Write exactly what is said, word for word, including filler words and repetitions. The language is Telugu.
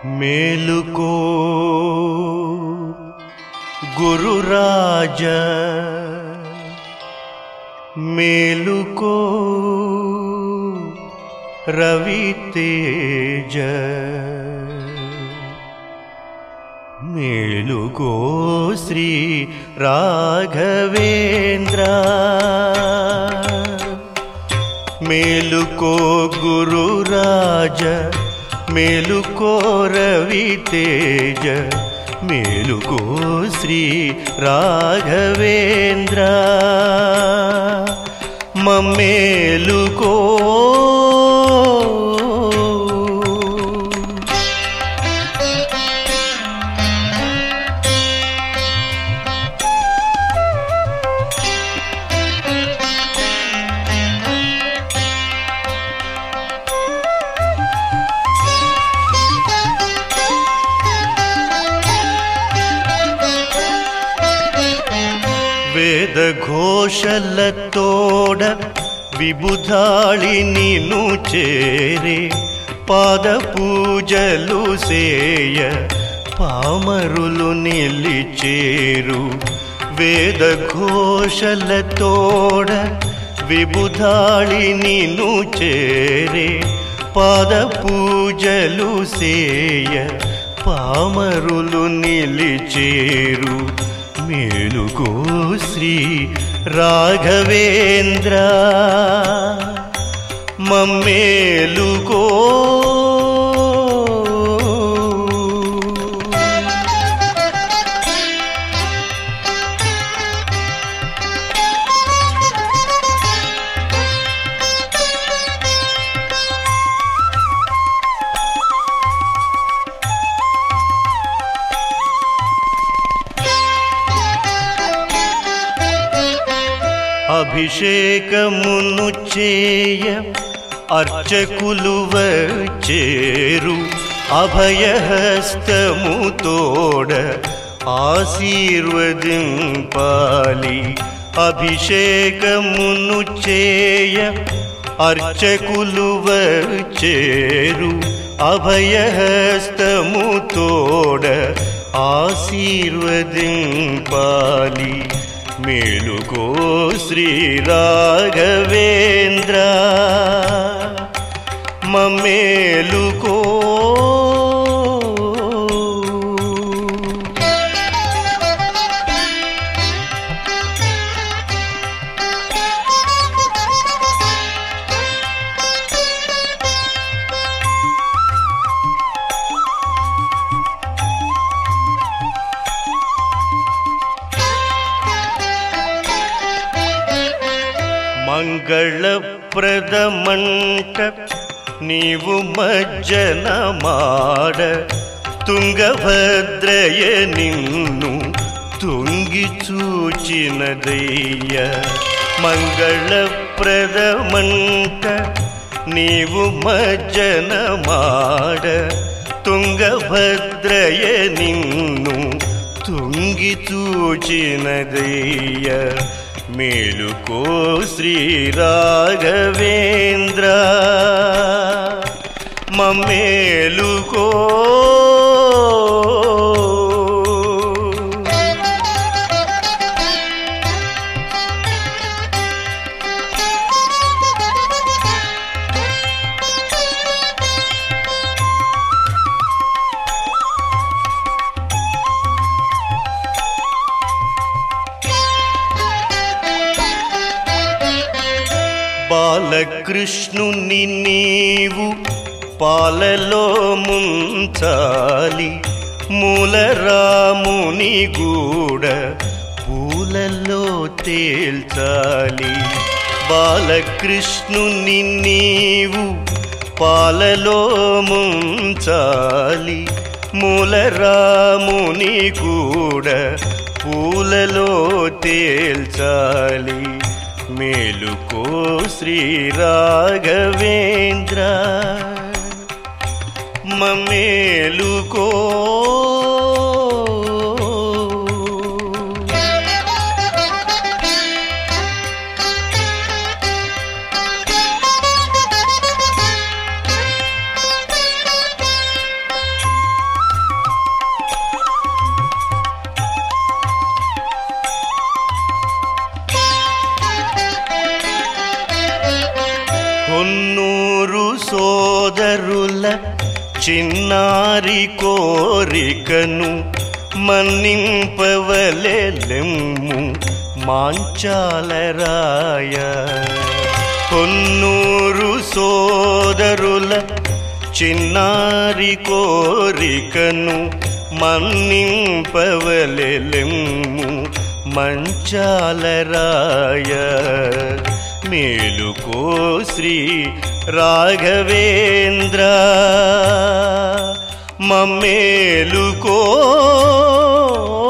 మేలుకో గురురాజ, మేలుకో రవితేజ, మేలుకో శ్రీ రాఘవేంద్ర, మేలుకో గురురాజ, మేలుకో రవితేజ, మేలుకో శ్రీ రాఘవేంద్ర, మమ్మేలుకో. వేద ఘోషలతోడ విబుధాళి నిను చేరే, పాద పూజలు సేయ పామరులు నిలిచేరు. వేద ఘోషలతోడ విబుధాళి నిను చేరే, పాద పూజలు సేయ పామరులు నిలిచేరు. మేలుకో శ్రీ రాఘవేంద్ర, మమ్మేలుకో. అభిషేకమును చేయ అర్చకులు వచ్చేరు, అభయహస్తముతోడ ఆశీర్వదింపాలి. అభిషేకమును చేయ అర్చకులు వచ్చేరు, అభయహస్తముతోడ ఆశీర్వదింపాలి. మేలుకో శ్రీ రాఘవేంద్ర, మమ్మేలుకో. మంగళప్రదమంట నీవు మజ్జన మాడ, తుంగభద్రయ నిన్ను తుంగి చూచినదయ్య. మంగళప్రదమంట నీవు మజ్జన మాడ, తుంగభద్రయ నిన్ను తుంగి చూచినదయ్య. మేలుకో శ్రీ రాఘవేంద్ర, మమ్మేలుకో. బాలకృష్ణుని నీవు పాలలో ముంచాలి, మూలరాముని గూడ పూలలో తేల్చాలి. బాలకృష్ణుని నీవు పాలలో ముంచాలి, మూలరాముని గూడ పూలలో తేల్చాలి. మేలుకో శ్రీ రాఘవేంద్ర, మమ్మేలుకో. పొన్నూరు సోదరుల చిన్నారి కోరికను మన్నింపవలెలెమ్ము మాంచాలరాయ. పొన్నూరు సోదరుల చిన్నారి కోరికను మన్నింపవలెలెమ్ము మంచాలరాయ. మేలుకో శ్రీ రాఘవేంద్ర మమ్మేలుకో.